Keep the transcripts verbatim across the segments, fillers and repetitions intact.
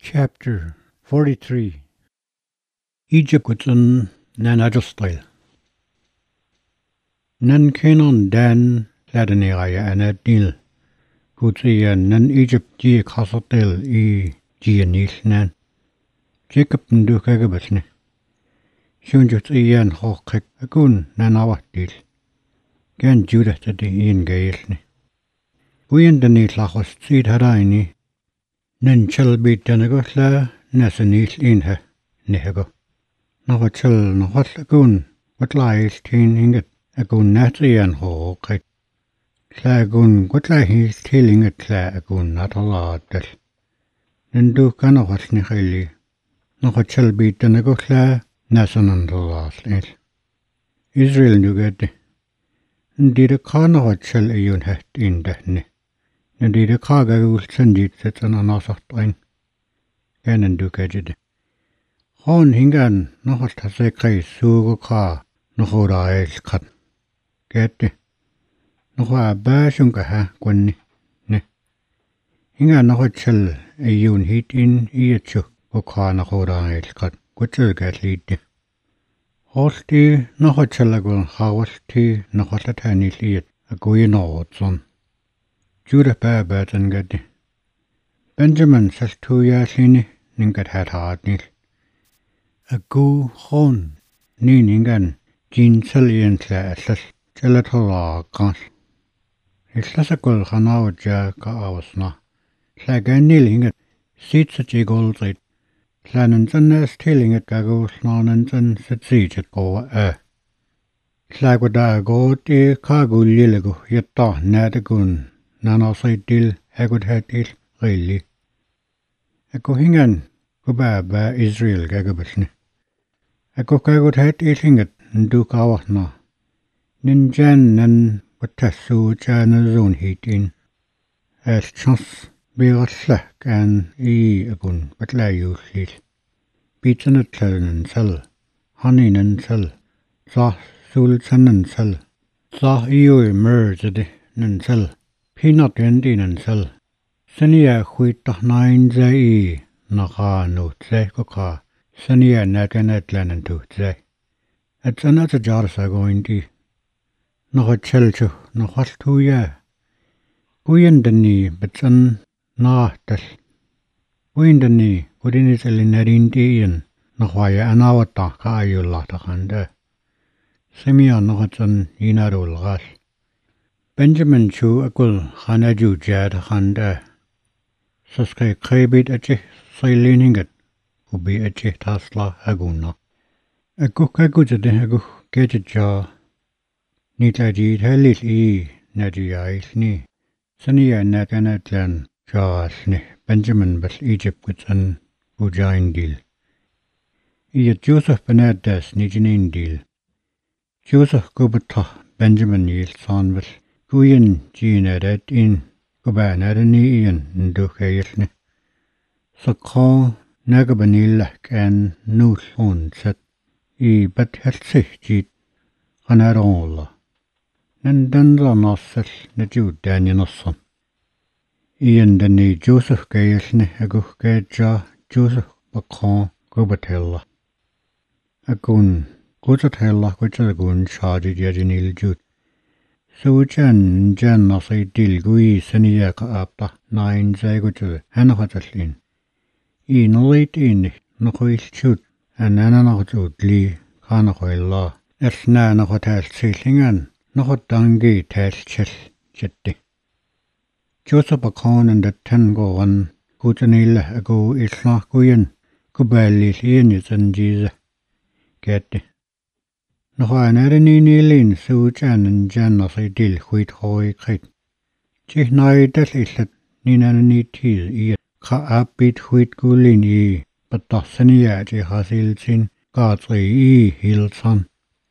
Chapter forty-three. Egypt gutsun nan ajustil. Nan kenon dan ladaniraya anadil. Gutiyan nan Egypt ji kasotil I jianil nan. Jacob ndu kagabasne. Shunjut iyan hokik akun nan awatil. Gan Judah tadi iyan gailne. Buyan dani lachos tsid haraini. Nan chal bitanago la nasanil inha nehago. Nago chal nahal akun watlail tin inget akun natiyan hokik. La akun watlail tilinget la akun nataladal. Nandu kanahal nihili. Nago chal bitanago la nasanandalasil. Israel nugade. Ndida kanago chal ayun hat indahne. Nandida kaga ulsanjit setan anasahtain. Ganan dukajid. Hon hingan nahal tasekay sugo ka nahorail kat. Gete. Nahwa bashunga ha kwenni. Ne. Hingan nahal chal ayun hit in iyachu go ka nahorail kat. Gwachal gatlidi. Holti nahal chalagun hawalti nahal tatanil iyat agoyin awatson. Judah babatan gadi. Benjamin saltuya sini ningat hat hadnil. Agu hon ni ningan jin salian tla aslas chalatala kans. Islasakul khanawaja ka awasna. Tla ganil hingat sit sa jigol zait. Tla nanzan nas tilingat gagusna nanzan sa zijat gowa a. Tla gwada go ti kagu lilagu yatta nadagun. Nanasaitil agud hatil ghaili. Ako hingan kubaba Israel gagabasne. Ako kagud hatil hingat ndu kawahna. Ninjan nan watasu jana zon hitin. As chans bigasla kan I agun batlayu sil. Bitanat nan sal. Hani nan sal. Zah sultan nan sal. Zah iyo emerged nan sal. Pinot endi nan sal. Sania huita nain zai naka no zai koka. Sania naganet lanan tu zai. At sanata jarsa goindi. Naka chelchu naka tuya. Guyendani batsan naatal. Guyendani gudinitali narindiyan nakaya anawata ka ayulata kanda. Semia nakatsan inarul gas. Benjamin chu akul khanaju jad khanda. Saskay khaybit ache sayliningat. Ubi ache tasla aguna. Aku kagujade agu kejaja. Nitaji thalil I najiyail ni. Saniya nakanatlan jaasne. Benjamin bas Egypt kutsan ujain dil. Iya Joseph Benadas nijinin dil. Joseph kubata Benjamin yil san bas. Guyen jinadat in gubanadani iyan ndukayilne. Sakha nagabanilak an nul on set. I bat helsih jit qanarola. Nandanla nasal najud dani nassan. Iyan dani Joseph gayilne aguh gaja Joseph bakha gubatella. Agun gutatella gujagun shadi jajinil jud. Sujan jan nasay dilgui saniya ka apta nain zaygutu hanakatalin. I nalit in nakoil chut ananakatut li kanakoilla. Esna nakatal silingan nakatangi tal chel chette. Joseph Bakhan and the Tangoan gutanilla ago isla guyan kubalis ianizan jiza. Gette. Nahanarani nilin sujan and jan nasay dil huit hoi kait. Chih naidal islat ninanani til iya ka apit huit gulin I batasaniya ji hasil sin gatsay I hilsan.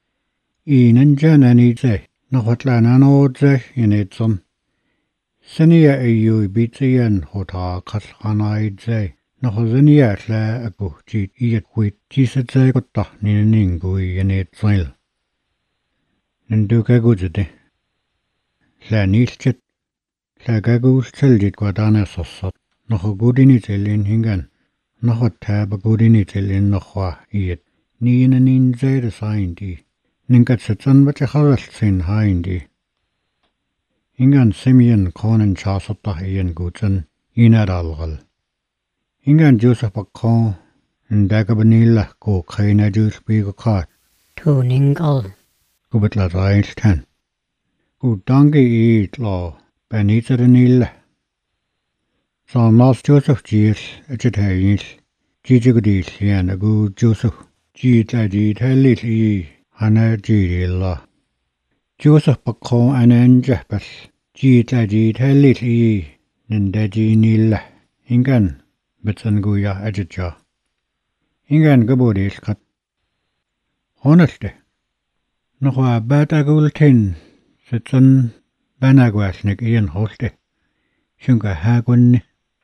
I nanjanani zay nakatlanan o zay initsan. Saniya ayu bitiyan hota kashanay zay. Nakazaniya la agu jit iyat huit jisat zay kota ninaningui initsan. Nanduka gujade. La nilchet. La gagul seljit guadana sassat. Nakagudini telin hingan. Nahottaa bagudini tilin nohwa iet. Niin en niin zeide saindi. Ninkat sitsan vate havelsin haindi. Ingan Simeon konen chasota ien gutsen inadalgal. Ingan Joseph bakon ndagabanilla ko kaina jus bigo kat. Tuningal. Kubitla zailstan. Ku dangi iit lo benitsadanilla. Sa nas Joseph jis ejitayil. Jijigudil yan agu Joseph. Jita jitayil i hana jirilla. Joseph bakon ananjahbas. Jita jitayil i nindajinilla. Ingan bitsanguya ejitja. Ingan gabodil kat. Honeste. Nohwa batagultin sitsan banagwasnik ian hoste. Shunga hagwinni.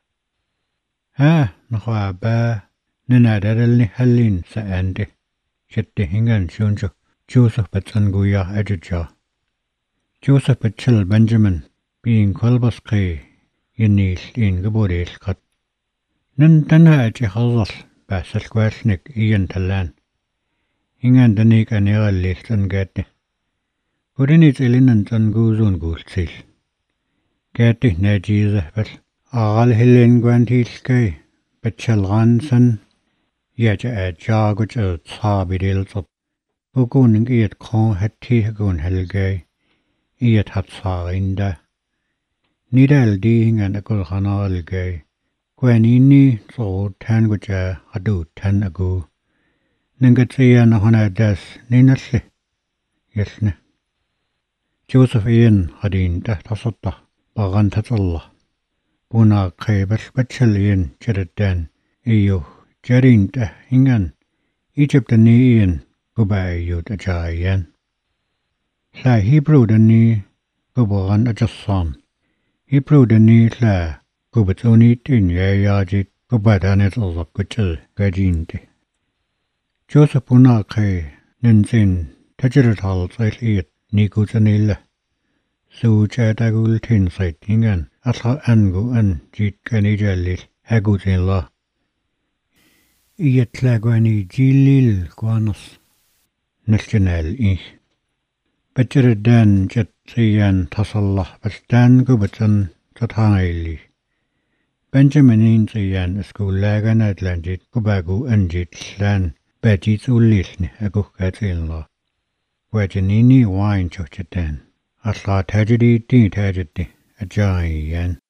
Ha nohwa ba ninadadalni hallin sa ande. Shitte hingan shunju Joseph bitsanguya ejitja. Joseph bitchil Benjamin being kolbaski yinil in gabodil kat. Nin tana eji hazal basalkwasnik ian talan. Ingan danik anirallis tan gati. Kurinit ilinan tan guzun gultsil. Gati na jiza bal. Agal hilin gwantilskay. Bachal gansan. Yaja ad jaguj ad sabidil tab. Bukuning iyat kon hatti hagun helgay. Iyat hat sarinda. Nidal di hingan akul khanalgay. Gwanini so tan guja adu tan agu. Ningatsiya na hona das ninasli. Yesne. Joseph ian hadin da tasota. Bagan tatalla. Buna kaibas bachal ian jadadan. Iyo jarin da hingan. Egypt ni ian gubay yud ajayan. Sa Hebrew dani gubagan ajasan. Hebrew dani sa gubatuni tin yayajit gubadanet alak guchal gajinte. Joseph buna kay ninsin tajiratal sail iat ni gutsanilla. Su chadagul tin sait hingan atla angu an jit kanijalil hagutin la. Iat lagwani jilil guanas national i. Bajiradan jat siyan tasallah bastan gubatsan tatangili. Benjaminin siyan skulagan atlanjit gubagu anjit slan. Bajit ulisni agu katil la. Wajanini wine chochatan. Atla tajidi di tajidi ajayan.